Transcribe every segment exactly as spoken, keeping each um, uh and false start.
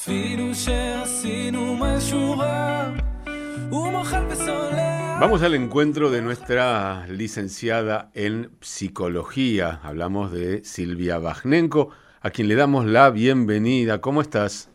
Vamos al encuentro de nuestra licenciada en psicología. Hablamos de Silvia Bajnenko, a quien le damos la bienvenida. ¿Cómo estás?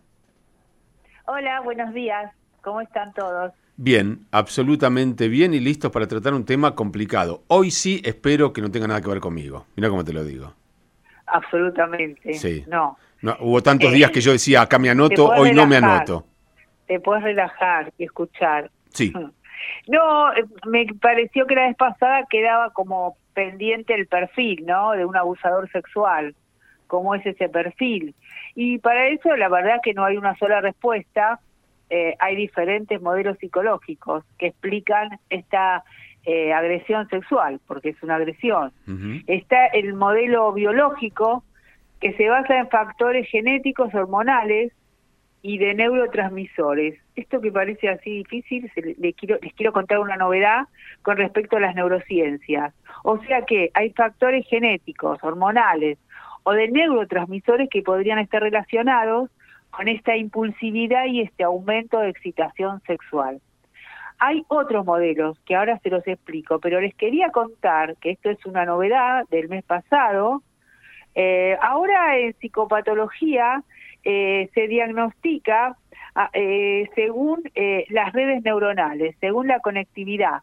Hola, buenos días. ¿Cómo están todos? Bien, absolutamente bien y listos para tratar un tema complicado. Hoy sí espero que no tenga nada que ver conmigo. Mira cómo te lo digo. Absolutamente. Sí. No. No, hubo tantos Eh, días que yo decía, acá me anoto, hoy relajar, no me anoto. Te puedes relajar y escuchar. Sí. No, me pareció que la vez pasada quedaba como pendiente el perfil, ¿no? De un abusador sexual. ¿Cómo es ese perfil? Y para eso la verdad que no hay una sola respuesta. Eh, hay diferentes modelos psicológicos que explican esta eh, agresión sexual, porque es una agresión. Uh-huh. Está el modelo biológico, que se basa en factores genéticos, hormonales y de neurotransmisores. Esto que parece así difícil, se le, le quiero, les quiero contar una novedad con respecto a las neurociencias. O sea que hay factores genéticos, hormonales o de neurotransmisores que podrían estar relacionados con esta impulsividad y este aumento de excitación sexual. Hay otros modelos que ahora se los explico, pero les quería contar que esto es una novedad del mes pasado. Eh, ahora en psicopatología eh, se diagnostica eh, según eh, las redes neuronales, según la conectividad.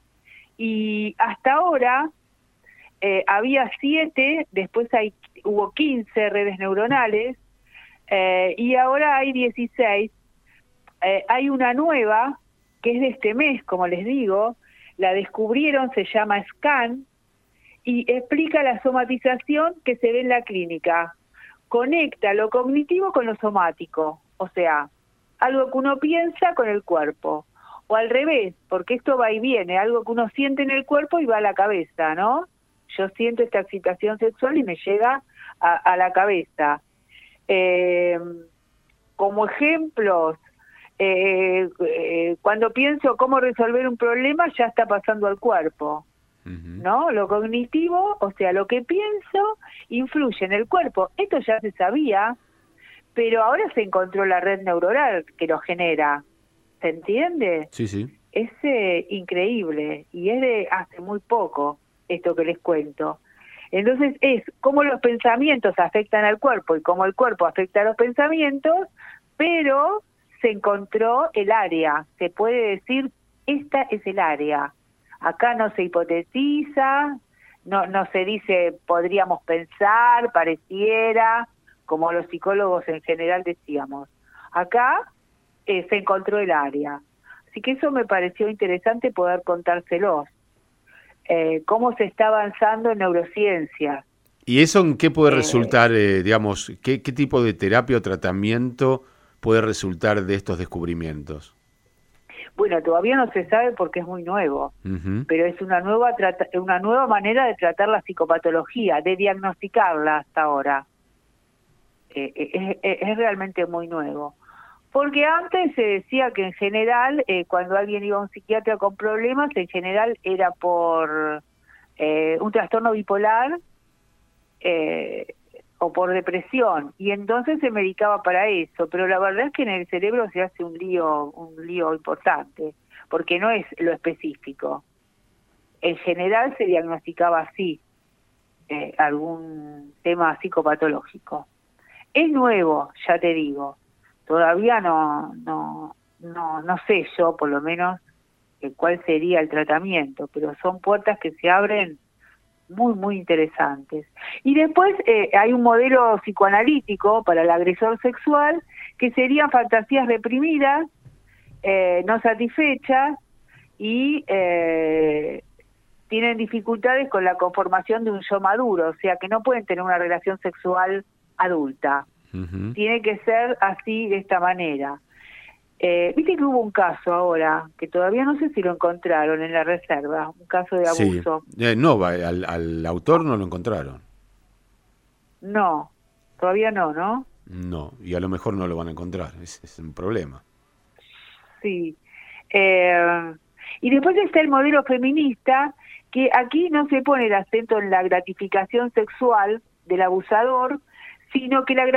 Y hasta ahora eh, había siete, después hay, hubo quince redes neuronales, Eh, y ahora hay dieciséis. Eh, hay una nueva, que es de este mes, como les digo, la descubrieron, se llama SCAN, y explica la somatización que se ve en la clínica. Conecta lo cognitivo con lo somático, o sea, algo que uno piensa con el cuerpo, o al revés, porque esto va y viene, algo que uno siente en el cuerpo y va a la cabeza, ¿no? Yo siento esta excitación sexual y me llega a, a la cabeza. Eh, como ejemplos, eh, eh, cuando pienso cómo resolver un problema, ya está pasando al cuerpo, uh-huh. ¿no? Lo cognitivo, o sea, lo que pienso, influye en el cuerpo. Esto ya se sabía, pero ahora se encontró la red neuronal que lo genera. ¿Se entiende? Sí, sí. Es eh, increíble, y es de hace muy poco esto que les cuento. Entonces es cómo los pensamientos afectan al cuerpo y cómo el cuerpo afecta a los pensamientos, pero se encontró el área. Se puede decir, esta es el área. Acá no se hipotetiza, no, no se dice podríamos pensar, pareciera, como los psicólogos en general decíamos. Acá eh, se encontró el área. Así que eso me pareció interesante poder contárselos. Eh, cómo se está avanzando en neurociencia. ¿Y eso en qué puede eh, resultar, eh, digamos, qué, qué tipo de terapia o tratamiento puede resultar de estos descubrimientos? Bueno, todavía no se sabe porque es muy nuevo, uh-huh. pero es una nueva trata, una nueva manera de tratar la psicopatología, de diagnosticarla hasta ahora. Eh, es, es, es realmente muy nuevo. Porque antes se decía que en general, eh, cuando alguien iba a un psiquiatra con problemas, en general era por eh, un trastorno bipolar eh, o por depresión, y entonces se medicaba para eso, pero la verdad es que en el cerebro se hace un lío, un lío importante, porque no es lo específico. En general se diagnosticaba así, eh, algún tema psicopatológico. Es nuevo, ya te digo. Todavía no, no, no, no sé yo, por lo menos, eh, cuál sería el tratamiento, pero son puertas que se abren muy, muy interesantes. Y después eh, hay un modelo psicoanalítico para el agresor sexual, que serían fantasías reprimidas, eh, no satisfechas, y eh, tienen dificultades con la conformación de un yo maduro, o sea que no pueden tener una relación sexual adulta. Uh-huh. Tiene que ser así, de esta manera. Eh, Viste que hubo un caso ahora, que todavía no sé si lo encontraron en la reserva, un caso de abuso. Sí. Eh, no, al, al autor no lo encontraron. No, todavía no, ¿no? No, y a lo mejor no lo van a encontrar, es, es un problema. Sí. Eh, y después está el modelo feminista, que aquí no se pone el acento en la gratificación sexual del abusador, sino que la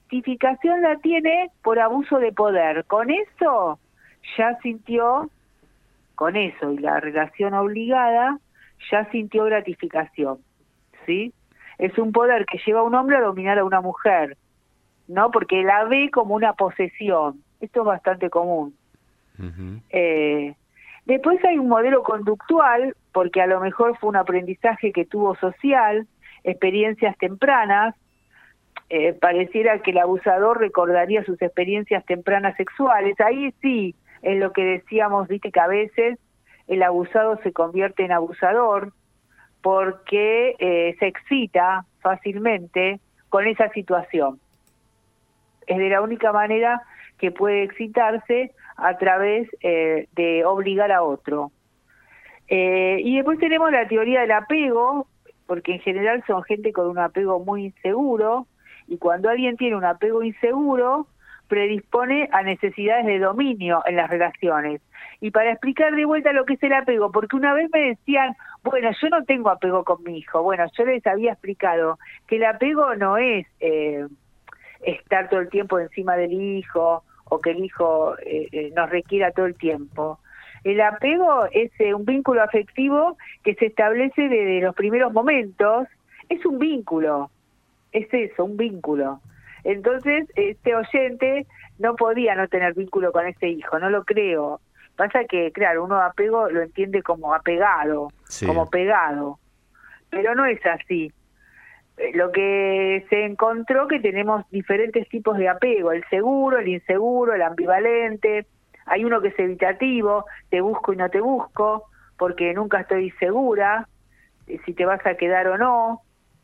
justificación la tiene por abuso de poder. Con eso ya sintió, con eso y la relación obligada, ya sintió gratificación, ¿sí? Es un poder que lleva a un hombre a dominar a una mujer, ¿no? Porque la ve como una posesión. Esto es bastante común. Uh-huh. Eh, después hay un modelo conductual, porque a lo mejor fue un aprendizaje que tuvo social, experiencias tempranas. Eh, pareciera que el abusador recordaría sus experiencias tempranas sexuales. Ahí sí, es lo que decíamos, viste, que a veces el abusado se convierte en abusador porque eh, se excita fácilmente con esa situación. Es de la única manera que puede excitarse, a través eh, de obligar a otro. Eh, y después tenemos la teoría del apego, porque en general son gente con un apego muy inseguro, y cuando alguien tiene un apego inseguro, predispone a necesidades de dominio en las relaciones. Y para explicar de vuelta lo que es el apego, porque una vez me decían, bueno, yo no tengo apego con mi hijo. Bueno, yo les había explicado que el apego no es eh, estar todo el tiempo encima del hijo, o que el hijo eh, eh, nos requiera todo el tiempo. El apego es eh, un vínculo afectivo que se establece desde los primeros momentos. Es un vínculo, es eso, un vínculo. Entonces, este oyente no podía no tener vínculo con ese hijo, no lo creo. Pasa que, claro, uno apego lo entiende como apegado, sí, como pegado, pero no es así. Lo que se encontró que tenemos diferentes tipos de apego, el seguro, el inseguro, el ambivalente. Hay uno que es evitativo, te busco y no te busco, porque nunca estoy segura si te vas a quedar o no.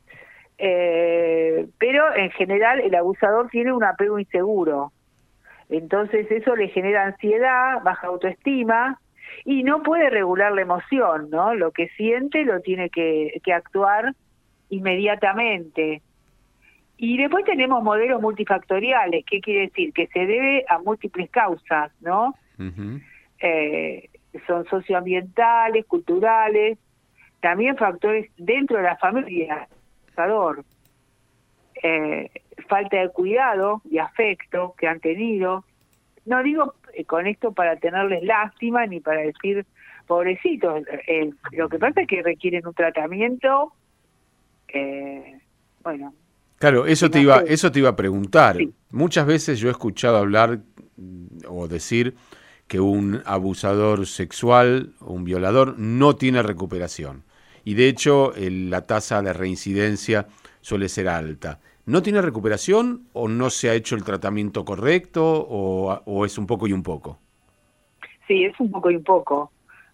Eh, pero en general el abusador tiene un apego inseguro. Entonces eso le genera ansiedad, baja autoestima y no puede regular la emoción, ¿no? Lo que siente lo tiene que, que actuar inmediatamente. Y después tenemos modelos multifactoriales. ¿Qué quiere decir? Que se debe a múltiples causas, ¿no? Uh-huh. Eh, son socioambientales, culturales, también factores dentro de la familia, eh, falta de cuidado y afecto que han tenido. No digo eh, con esto para tenerles lástima ni para decir pobrecitos, eh, lo que pasa es que requieren un tratamiento. Eh, bueno, claro, eso te iba, eso te iba a preguntar. Sí. Muchas veces yo he escuchado hablar o decir que un abusador sexual o un violador no tiene recuperación. Y de hecho el, la tasa de reincidencia suele ser alta. ¿No tiene recuperación o no se ha hecho el tratamiento correcto o, o es un poco y un poco? Sí, es un poco y un poco.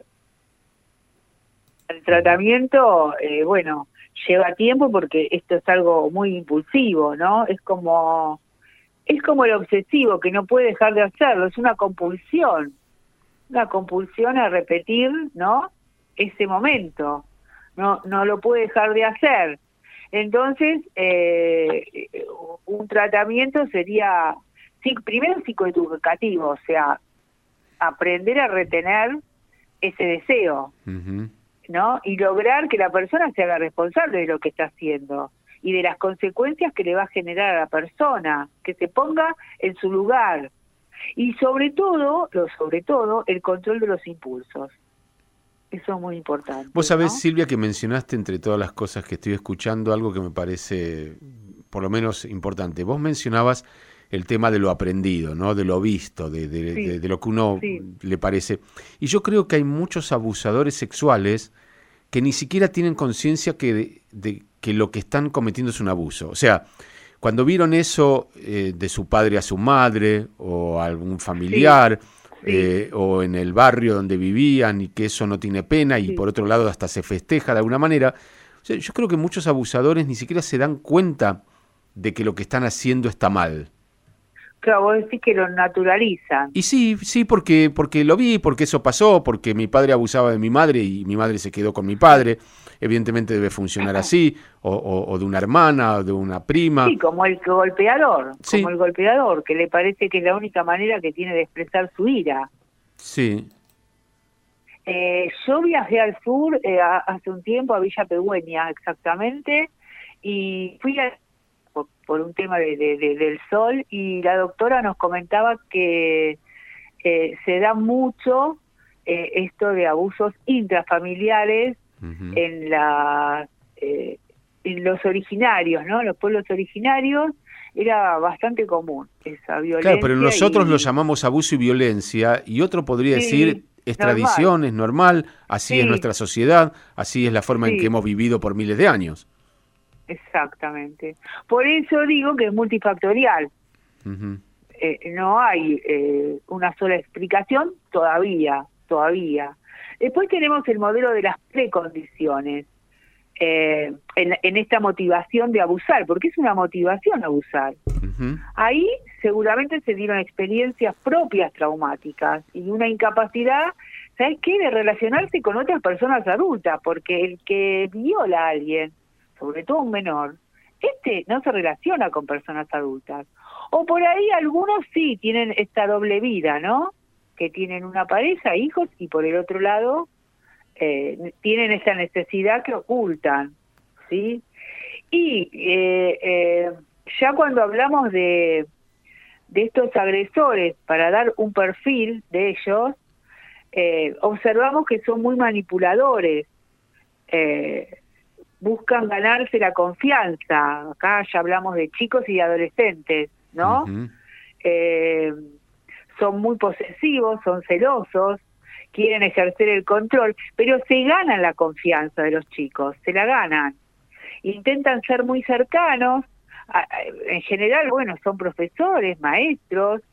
El tratamiento, eh, bueno, lleva tiempo porque esto es algo muy impulsivo, ¿no? Es como es como el obsesivo que no puede dejar de hacerlo, es una compulsión, una compulsión a repetir, ¿no? Ese momento, no no lo puede dejar de hacer. Entonces, eh, un tratamiento sería, sí, primero psicoeducativo, o sea, aprender a retener ese deseo. Uh-huh. ¿No? Y lograr que la persona se haga responsable de lo que está haciendo y de las consecuencias que le va a generar a la persona, que se ponga en su lugar. Y sobre todo, lo sobre todo, el control de los impulsos. Eso es muy importante. Vos sabés, ¿no? Silvia, que mencionaste entre todas las cosas que estoy escuchando algo que me parece por lo menos importante. Vos mencionabas el tema de lo aprendido, ¿no? De lo visto, de, de, sí, de, de lo que uno sí. le parece. Y yo creo que hay muchos abusadores sexuales que ni siquiera tienen conciencia que, de, de, que lo que están cometiendo es un abuso. O sea, cuando vieron eso eh, de su padre a su madre o a algún familiar sí, sí. Eh, o en el barrio donde vivían y que eso no tiene pena y sí. por otro lado hasta se festeja de alguna manera, o sea, yo creo que muchos abusadores ni siquiera se dan cuenta de que lo que están haciendo está mal. Claro, vos decís que lo naturalizan. Y sí, sí, porque porque lo vi, porque eso pasó, porque mi padre abusaba de mi madre y mi madre se quedó con mi padre. Evidentemente debe funcionar así, o, o, o de una hermana, o de una prima. Sí, como el golpeador, sí. como el golpeador, que le parece que es la única manera que tiene de expresar su ira. Sí. Eh, yo viajé al sur eh, hace un tiempo, a Villa Pegüeña exactamente, y fui a por, por un tema de, de, de, del sol, y la doctora nos comentaba que eh, se da mucho eh, esto de abusos intrafamiliares uh-huh. en, la, eh, en los originarios, ¿no? Los pueblos originarios era bastante común esa violencia. Claro, pero nosotros y... lo llamamos abuso y violencia, y otro podría sí, decir... Es normal. Tradición, es normal, así sí. es nuestra sociedad, así es la forma sí. en que hemos vivido por miles de años. Exactamente. Por eso digo que es multifactorial. Uh-huh. Eh, no hay eh, una sola explicación todavía, todavía. Después tenemos el modelo de las precondiciones eh, en, en esta motivación de abusar, porque es una motivación abusar. Uh-huh. Ahí seguramente se dieron experiencias propias traumáticas y una incapacidad, ¿sabes qué?, de relacionarse con otras personas adultas, porque el que viola a alguien, sobre todo un menor, este no se relaciona con personas adultas. O por ahí algunos sí tienen esta doble vida, ¿no?, que tienen una pareja, hijos, y por el otro lado eh, tienen esa necesidad que ocultan, ¿sí? Y eh, eh, ya cuando hablamos de, de estos agresores, para dar un perfil de ellos, eh, observamos que son muy manipuladores, eh, buscan ganarse la confianza. Acá ya hablamos de chicos y de adolescentes, ¿no? Uh-huh. Eh, son muy posesivos, son celosos, quieren ejercer el control, pero se ganan la confianza de los chicos, se la ganan. Intentan ser muy cercanos, en general, bueno, son profesores, maestros,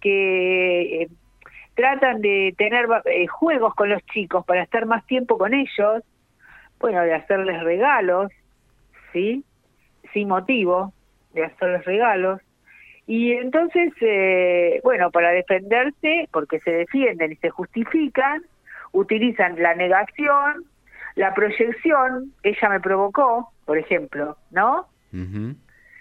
que eh, tratan de tener eh, juegos con los chicos para estar más tiempo con ellos, bueno, de hacerles regalos, ¿sí? Sin motivo, de hacerles regalos. Y entonces, eh, bueno, para defenderse, porque se defienden y se justifican, utilizan la negación, la proyección, ella me provocó, por ejemplo, ¿no? Uh-huh.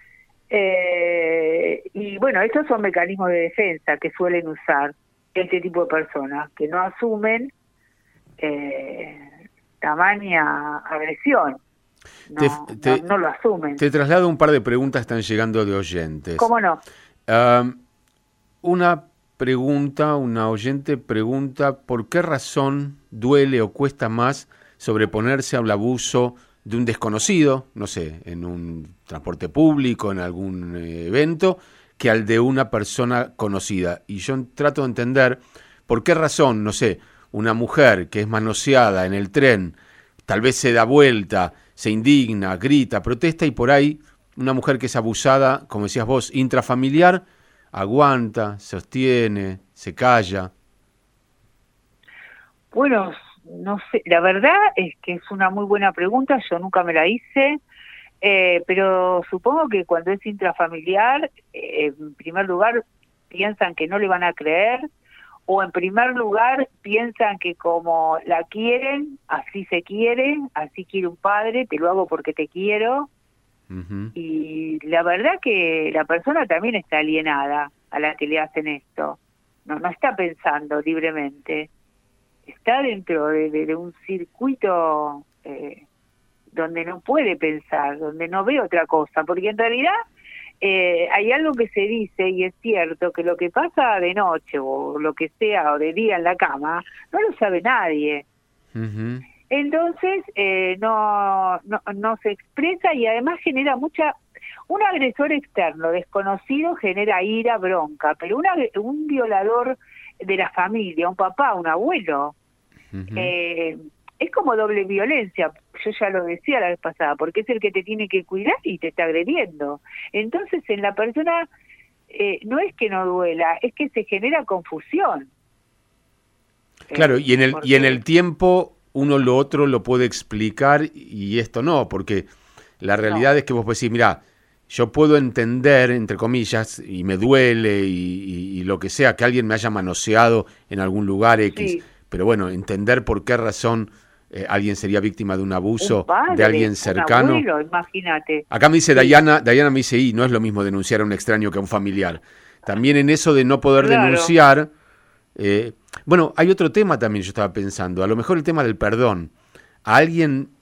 Eh, y bueno, estos son mecanismos de defensa que suelen usar este tipo de personas, que no asumen eh, tamaña agresión. No, te, te, no, no lo asumen. Te traslado un par de preguntas, están llegando de oyentes. ¿Cómo no? Uh, una pregunta, una oyente pregunta, ¿por qué razón duele o cuesta más sobreponerse al abuso de un desconocido, no sé, en un transporte público, en algún evento, que al de una persona conocida? Y yo trato de entender por qué razón, no sé, una mujer que es manoseada en el tren, tal vez se da vuelta, se indigna, grita, protesta, y por ahí una mujer que es abusada, como decías vos, intrafamiliar, aguanta, sostiene, se calla. Bueno, no sé, la verdad es que es una muy buena pregunta, yo nunca me la hice, eh, pero supongo que cuando es intrafamiliar, eh, en primer lugar piensan que no le van a creer, o en primer lugar piensan que como la quieren, así se quiere, así quiere un padre, te lo hago porque te quiero. Uh-huh. Y la verdad que la persona también está alienada a la que le hacen esto. No, no está pensando libremente. Está dentro de, de, de un circuito eh, donde no puede pensar, donde no ve otra cosa, porque en realidad Eh, hay algo que se dice, y es cierto, que lo que pasa de noche o lo que sea, o de día en la cama, no lo sabe nadie. Uh-huh. Entonces eh, no, no no se expresa, y además genera mucha... Un agresor externo desconocido genera ira, bronca, pero una, un violador de la familia, un papá, un abuelo, uh-huh. eh, es como doble violencia. Yo ya lo decía la vez pasada, porque es el que te tiene que cuidar y te está agrediendo. Entonces en la persona eh, no es que no duela, es que se genera confusión. Claro, eh, y en el porque... y en el tiempo uno lo otro lo puede explicar y esto no, porque la realidad no. es que vos podés decir, mirá, yo puedo entender, entre comillas, y me duele y, y, y lo que sea, que alguien me haya manoseado en algún lugar X, sí. pero bueno, entender por qué razón Eh, alguien sería víctima de un abuso un padre, de alguien cercano. Un abuelo, imagínate. Acá me dice sí. Dayana, Dayana me dice, y no es lo mismo denunciar a un extraño que a un familiar. También en eso de no poder claro. denunciar, eh, bueno, hay otro tema también, yo estaba pensando, a lo mejor el tema del perdón. A alguien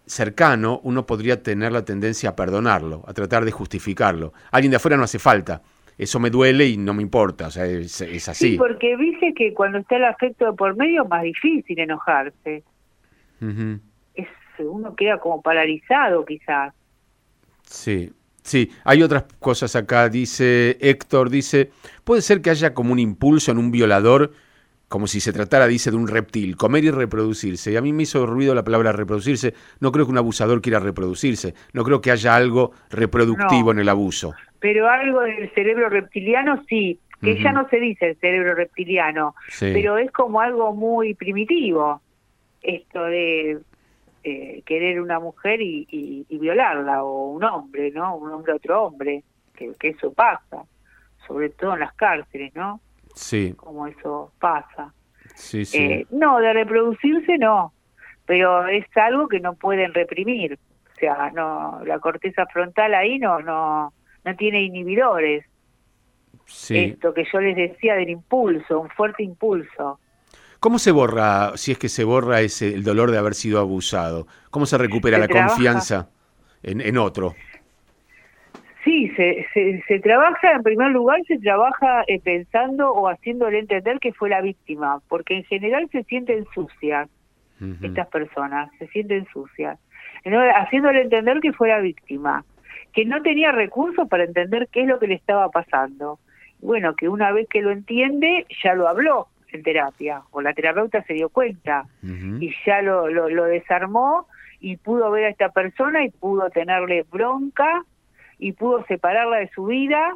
cercano, uno podría tener la tendencia a perdonarlo, a tratar de justificarlo. Alguien de afuera no hace falta. Eso me duele y no me importa, o sea, es, es así. Sí, porque dice que cuando está el afecto de por medio es más difícil enojarse. Uh-huh. Es, uno queda como paralizado quizás. Sí, sí. Hay otras cosas acá, dice Héctor, dice, puede ser que haya como un impulso en un violador, como si se tratara, dice, de un reptil, comer y reproducirse. Y a mí me hizo ruido la palabra reproducirse. No creo que un abusador quiera reproducirse. No creo que haya algo reproductivo no, en el abuso. Pero algo del cerebro reptiliano sí, que uh-huh. ya no se dice el cerebro reptiliano, sí. Pero es como algo muy primitivo, esto de eh, querer una mujer y, y, y violarla, o un hombre, ¿no? Un hombre a otro hombre, que, que eso pasa, sobre todo en las cárceles, ¿no? Sí. Como eso pasa. Sí, sí. Eh, no, de reproducirse no, pero es algo que no pueden reprimir. O sea, no, la corteza frontal ahí no, no, no tiene inhibidores. Sí. Esto que yo les decía del impulso, un fuerte impulso. ¿Cómo se borra, si es que se borra ese el dolor de haber sido abusado? ¿Cómo se recupera se la trabaja. confianza en, en otro? Sí, se, se, se trabaja, en primer lugar, se trabaja eh, pensando o haciéndole entender que fue la víctima, porque en general se sienten sucias, uh-huh. estas personas, se sienten sucias. Entonces, haciéndole entender que fue la víctima, que no tenía recursos para entender qué es lo que le estaba pasando. Bueno, que una vez que lo entiende, ya lo habló en terapia, o la terapeuta se dio cuenta, uh-huh. y ya lo, lo, lo desarmó, y pudo ver a esta persona, y pudo tenerle bronca, y pudo separarla de su vida,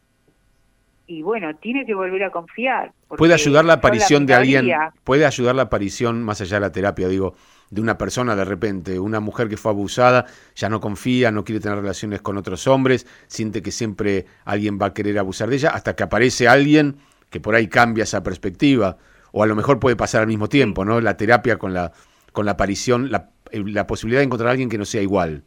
y bueno, tiene que volver a confiar. ¿Puede ayudar la aparición la de alguien, puede ayudar la aparición, más allá de la terapia, digo, de una persona de repente, una mujer que fue abusada, ya no confía, no quiere tener relaciones con otros hombres, siente que siempre alguien va a querer abusar de ella, hasta que aparece alguien que por ahí cambia esa perspectiva, o a lo mejor puede pasar al mismo tiempo, ¿no? La terapia con la, con la aparición, la, la posibilidad de encontrar a alguien que no sea igual.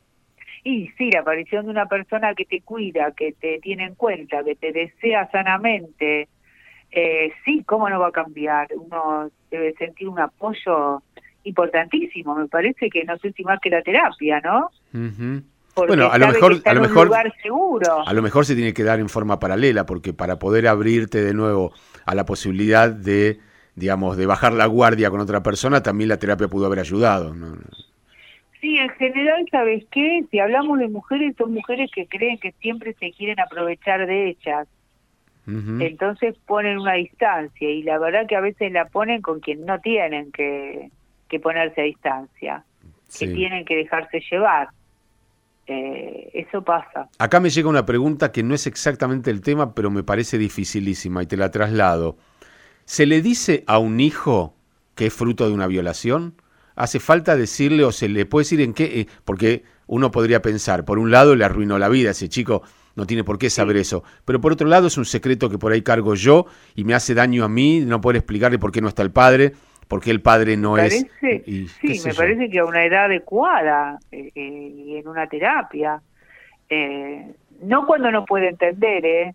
Y sí, la aparición de una persona que te cuida, que te tiene en cuenta, que te desea sanamente, eh, sí, ¿cómo no va a cambiar? Uno debe sentir un apoyo importantísimo, me parece que no sé si más que la terapia, ¿no? Uh-huh. Bueno, a lo mejor, a lo mejor, seguro. a lo mejor se tiene que dar en forma paralela, porque para poder abrirte de nuevo a la posibilidad de, digamos, de bajar la guardia con otra persona, también la terapia pudo haber ayudado, ¿no? Sí, en general, ¿sabes qué? Si hablamos de mujeres, son mujeres que creen que siempre se quieren aprovechar de ellas. Uh-huh. Entonces ponen una distancia, y la verdad que a veces la ponen con quien no tienen que, que ponerse a distancia, sí. Que tienen que dejarse llevar. Eh, eso pasa. Acá me llega una pregunta que no es exactamente el tema, pero me parece dificilísima y te la traslado. ¿Se le dice a un hijo que es fruto de una violación? ¿Hace falta decirle o se le puede decir en qué? Eh, porque uno podría pensar, por un lado le arruinó la vida, ese chico no tiene por qué saber sí. eso, pero por otro lado es un secreto que por ahí cargo yo y me hace daño a mí no poder explicarle por qué no está el padre, por qué el padre no me es... Parece, y, sí, me yo? parece que a una edad adecuada eh, eh, y en una terapia, eh, no cuando no puede entender, ¿eh?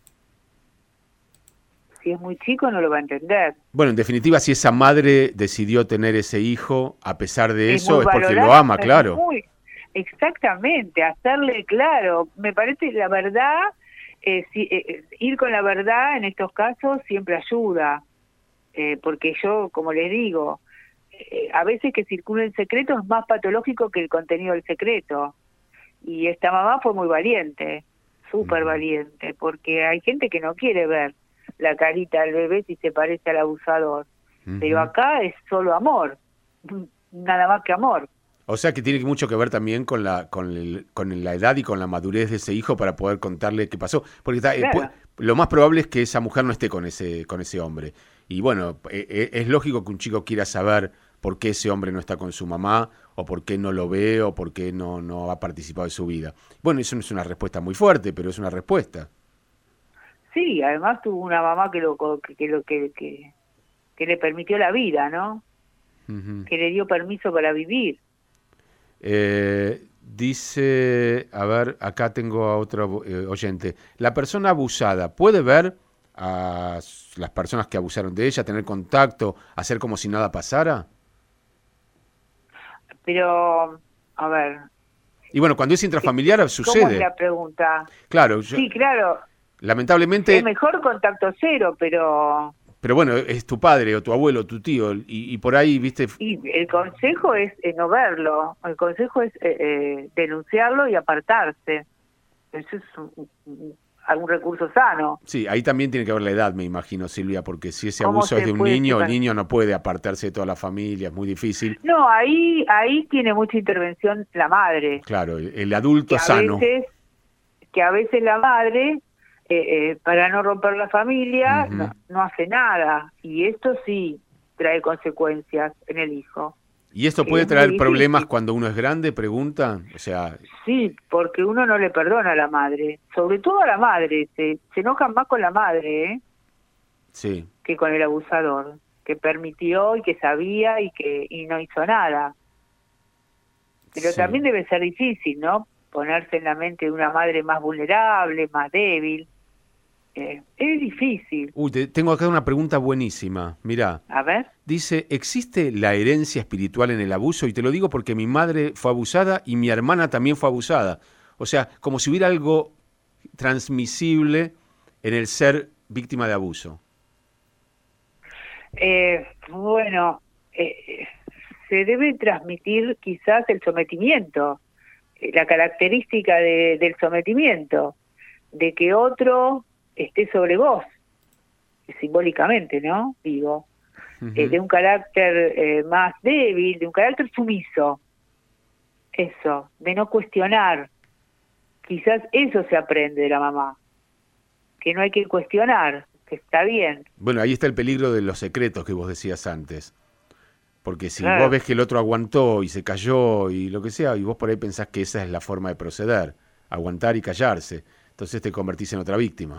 Si es muy chico no lo va a entender. Bueno, en definitiva, si esa madre decidió tener ese hijo, a pesar de es eso, es porque lo ama, claro. Muy, exactamente, hacerle claro. Me parece, la verdad, eh, si, eh, ir con la verdad en estos casos siempre ayuda. Eh, porque yo, como les digo, eh, a veces que circula el secreto es más patológico que el contenido del secreto. Y esta mamá fue muy valiente, súper uh-huh. valiente, porque hay gente que no quiere ver la carita del bebé si se parece al abusador. Uh-huh. Pero acá es solo amor, nada más que amor. O sea que tiene mucho que ver también con la con, el, con la edad y con la madurez de ese hijo para poder contarle qué pasó. Porque está, claro. eh, lo más probable es que esa mujer no esté con ese con ese hombre. Y bueno, eh, es lógico que un chico quiera saber por qué ese hombre no está con su mamá, o por qué no lo ve, o por qué no, no ha participado de su vida. Bueno, eso no es una respuesta muy fuerte, pero es una respuesta. Sí, además tuvo una mamá que lo que, que lo que, que, que le permitió la vida, ¿no? Uh-huh. Que le dio permiso para vivir. Eh, dice, a ver, acá tengo a otro eh, oyente. La persona abusada puede ver a las personas que abusaron de ella, tener contacto, hacer como si nada pasara. pero, a ver... Y bueno, cuando es intrafamiliar ¿Cómo sucede. ¿Cómo es la pregunta? Claro. Yo, sí, claro. Lamentablemente... Es mejor contacto cero, pero... Pero bueno, es tu padre o tu abuelo o tu tío, y, y por ahí, viste... Y el consejo es eh, no verlo, el consejo es eh, eh, denunciarlo y apartarse. Eso es un, un, algún recurso sano. Sí, ahí también tiene que ver la edad, me imagino, Silvia, porque si ese ¿Cómo abuso es se de un puede niño, el separar? niño no puede apartarse de toda la familia, es muy difícil. No, ahí ahí tiene mucha intervención la madre. Claro, el, el adulto que a sano. Veces, que a veces la madre, eh, eh, para no romper la familia, Uh-huh. no, no hace nada. Y esto sí trae consecuencias en el hijo. ¿Y esto puede es traer problemas cuando uno es grande, pregunta? O sea... Sí, porque uno no le perdona a la madre, sobre todo a la madre, se, se enojan más con la madre, ¿eh? Sí. Que con el abusador, que permitió y que sabía y que y no hizo nada. Pero Sí. también debe ser difícil, ¿no? Ponerse en la mente de una madre más vulnerable, más débil. Eh, es difícil. Uy, te, tengo acá una pregunta buenísima. Mirá. A ver. Dice, ¿existe la herencia espiritual en el abuso? Y te lo digo porque mi madre fue abusada y mi hermana también fue abusada. O sea, como si hubiera algo transmisible en el ser víctima de abuso. Eh, bueno, eh, se debe transmitir quizás el sometimiento, eh, la característica de, del sometimiento, de que otro esté sobre vos, simbólicamente, ¿no? Digo, uh-huh. eh, de un carácter eh, más débil, de un carácter sumiso, eso, de no cuestionar. Quizás eso se aprende de la mamá, que no hay que cuestionar, que está bien. Bueno, ahí está el peligro de los secretos que vos decías antes. Porque si claro. vos ves que el otro aguantó y se cayó y lo que sea, y vos por ahí pensás que esa es la forma de proceder, aguantar y callarse, entonces te convertís en otra víctima.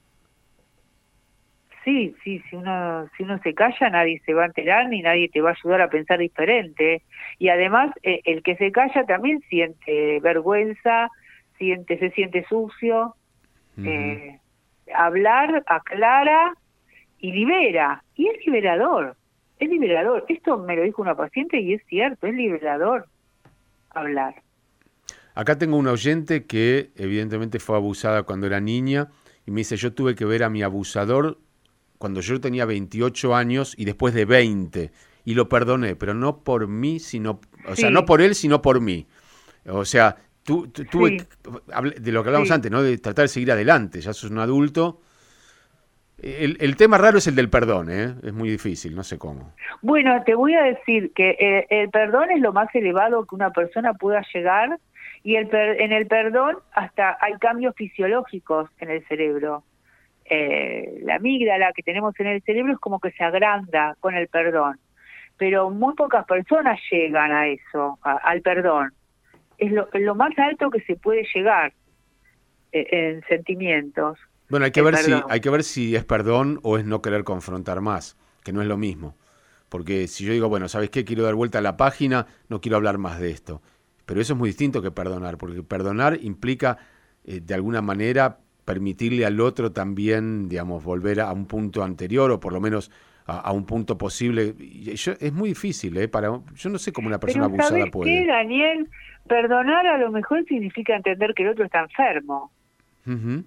Sí, sí, si uno si uno se calla nadie se va a enterar ni nadie te va a ayudar a pensar diferente. Y además eh, el que se calla también siente vergüenza, siente se siente sucio. Uh-huh. eh, hablar aclara y libera, y es liberador, es liberador. Esto me lo dijo una paciente y es cierto, es liberador hablar. Acá tengo una oyente que evidentemente fue abusada cuando era niña y me dice, yo tuve que ver a mi abusador cuando yo tenía veintiocho años y después de veinte, y lo perdoné, pero no por mí, sino, o sí. sea, no por él, sino por mí. O sea, tú, tú, tuve sí. de lo que hablamos sí. antes, ¿no? De tratar de seguir adelante, ya sos un adulto. El, el tema raro es el del perdón, ¿eh? Es muy difícil, no sé cómo. Bueno, te voy a decir que eh, el perdón es lo más elevado que una persona pueda llegar, y el per, en el perdón hasta hay cambios fisiológicos en el cerebro. Eh, la amígdala que tenemos en el cerebro es como que se agranda con el perdón, pero muy pocas personas llegan a eso, a, al perdón. Es lo, lo más alto que se puede llegar eh, en sentimientos. Bueno, hay que ver si hay que ver si es perdón o es no querer confrontar más, que no es lo mismo. Porque si yo digo, bueno, ¿sabes qué? Quiero dar vuelta a la página, no quiero hablar más de esto. Pero eso es muy distinto que perdonar, porque perdonar implica, eh, de alguna manera, permitirle al otro también, digamos, volver a un punto anterior o por lo menos a, a un punto posible. Y yo, es muy difícil, ¿eh? Para, yo no sé cómo una persona Pero abusada ¿sabes puede. qué, Daniel? Perdonar a lo mejor significa entender que el otro está enfermo. Uh-huh.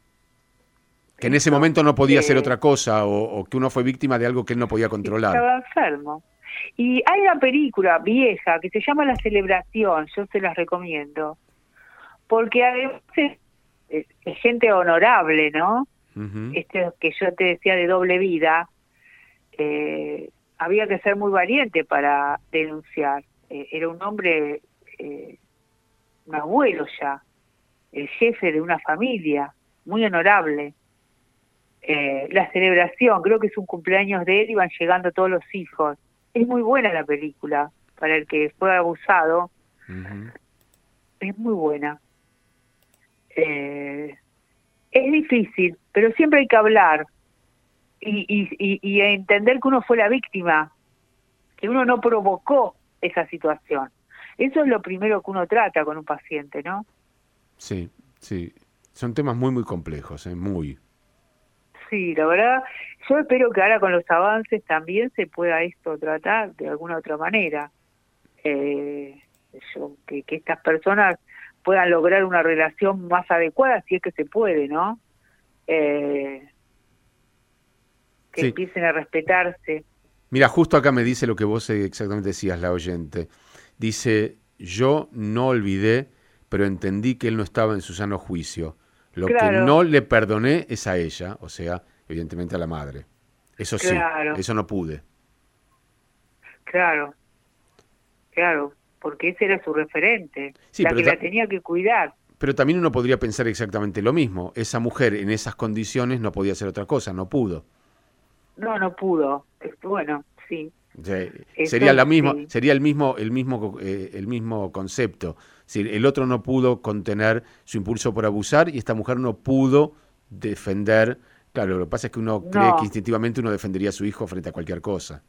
Que en ese momento no podía eh, hacer otra cosa o, o que uno fue víctima de algo que él no podía controlar. Estaba enfermo. Y hay una película vieja que se llama La Celebración, yo se las recomiendo, porque además es, es, es gente honorable, ¿no? Uh-huh. Este que yo te decía de doble vida, eh, había que ser muy valiente para denunciar. Eh, era un hombre, eh, un abuelo ya, el jefe de una familia, muy honorable. Eh, la celebración, creo que es un cumpleaños de él y van llegando todos los hijos. Es muy buena la película, para el que fue abusado. Uh-huh. Es muy buena. Eh, es difícil, pero siempre hay que hablar y, y, y, y entender que uno fue la víctima, que uno no provocó esa situación. Eso es lo primero que uno trata con un paciente, ¿no? Sí, sí. Son temas muy, muy complejos, ¿eh? Muy. Sí, la verdad, yo espero que ahora con los avances también se pueda esto tratar de alguna otra manera. eh, yo, que, que estas personas puedan lograr una relación más adecuada, si es que se puede, ¿no? Eh, que sí. empiecen a respetarse. Mira, justo acá me dice lo que vos exactamente decías, la oyente. Dice, yo no olvidé, pero entendí que él no estaba en su sano juicio. Lo claro. que no le perdoné es a ella, o sea, evidentemente a la madre. Eso claro. sí, eso no pude. Claro, claro, porque ese era su referente, sí, la pero que la tenía que cuidar. Pero también uno podría pensar exactamente lo mismo. Esa mujer en esas condiciones no podía hacer otra cosa, no pudo. No, no pudo. Bueno, sí. Sí, sería la misma, sí. sería el mismo, el mismo, eh, el mismo concepto. Es decir, el otro no pudo contener su impulso por abusar y esta mujer no pudo defender. Claro, lo que pasa es que uno cree no. que instintivamente uno defendería a su hijo frente a cualquier cosa.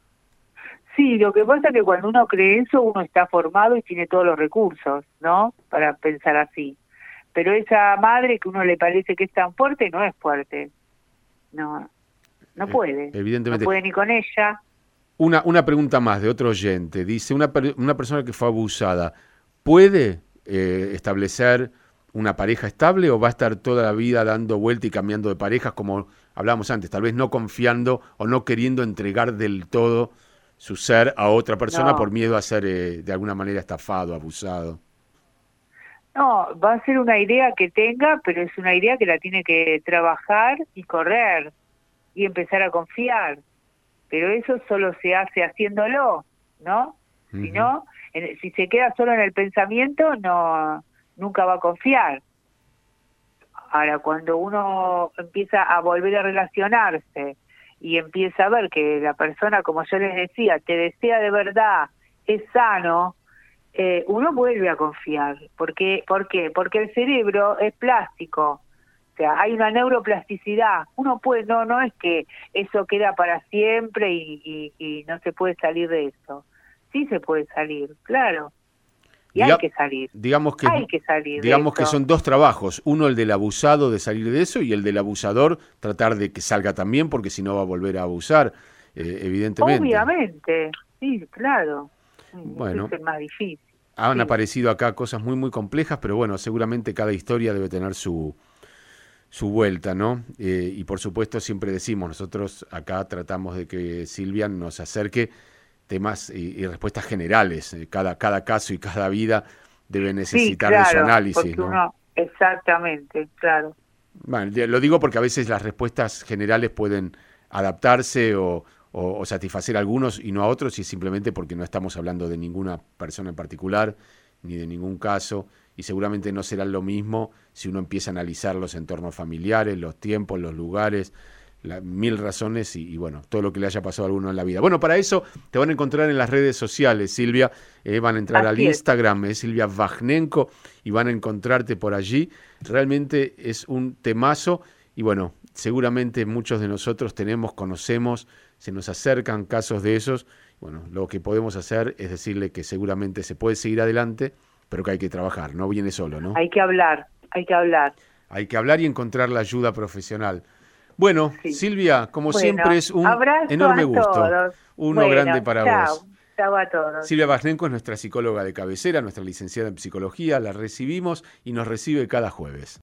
Sí, lo que pasa es que cuando uno cree eso, uno está formado y tiene todos los recursos, ¿no? Para pensar así. Pero esa madre que uno le parece que es tan fuerte, no es fuerte. No, no puede. Eh, evidentemente. No puede ni con ella. Una, una pregunta más de otro oyente. Dice, una, una persona que fue abusada, ¿puede eh, establecer una pareja estable o va a estar toda la vida dando vuelta y cambiando de parejas, como hablábamos antes, tal vez no confiando o no queriendo entregar del todo su ser a otra persona no. por miedo a ser eh, de alguna manera estafado, abusado? No, va a ser una idea que tenga, pero es una idea que la tiene que trabajar y correr y empezar a confiar. Pero eso solo se hace haciéndolo, ¿no? Uh-huh. Si no, en, si se queda solo en el pensamiento, no, nunca va a confiar. Ahora, cuando uno empieza a volver a relacionarse y empieza a ver que la persona, como yo les decía, te desea de verdad, es sano, eh, uno vuelve a confiar. ¿Por qué? ¿Por qué? Porque el cerebro es plástico. O sea, hay una neuroplasticidad. Uno puede, no, no es que eso queda para siempre y, y, y no se puede salir de eso. Sí se puede salir, claro. Y Diga, hay que salir. Digamos que, hay que salir. Digamos de que eso. son dos trabajos. Uno el del abusado de salir de eso y el del abusador tratar de que salga también, porque si no va a volver a abusar, eh, evidentemente. Obviamente, sí, claro. Bueno, eso es el más difícil. Han sí. aparecido acá cosas muy, muy complejas, pero bueno, seguramente cada historia debe tener su... su vuelta, ¿no? Eh, y por supuesto siempre decimos, nosotros acá tratamos de que Silvia nos acerque temas y, y respuestas generales. Eh, cada, cada caso y cada vida debe necesitar sí, claro, de su análisis, ¿no? Uno, exactamente, claro. Bueno, lo digo porque a veces las respuestas generales pueden adaptarse o, o, o satisfacer a algunos y no a otros, y simplemente porque no estamos hablando de ninguna persona en particular, ni de ningún caso, y seguramente no será lo mismo si uno empieza a analizar los entornos familiares, los tiempos, los lugares, la, mil razones y, y bueno, todo lo que le haya pasado a alguno en la vida. Bueno, para eso te van a encontrar en las redes sociales, Silvia, eh, van a entrar Así al Instagram, es. Eh, Silvia Vajnenko, y van a encontrarte por allí. Realmente es un temazo y bueno, seguramente muchos de nosotros tenemos, conocemos, se nos acercan casos de esos. Bueno, lo que podemos hacer es decirle que seguramente se puede seguir adelante, pero que hay que trabajar, no viene solo, ¿no? Hay que hablar, hay que hablar. Hay que hablar y encontrar la ayuda profesional. Bueno, sí. Silvia, como bueno, siempre es un enorme gusto. Todos. Uno bueno, grande para chao, vos. Chao a todos. Silvia Vajnenko es nuestra psicóloga de cabecera, nuestra licenciada en psicología, la recibimos y nos recibe cada jueves.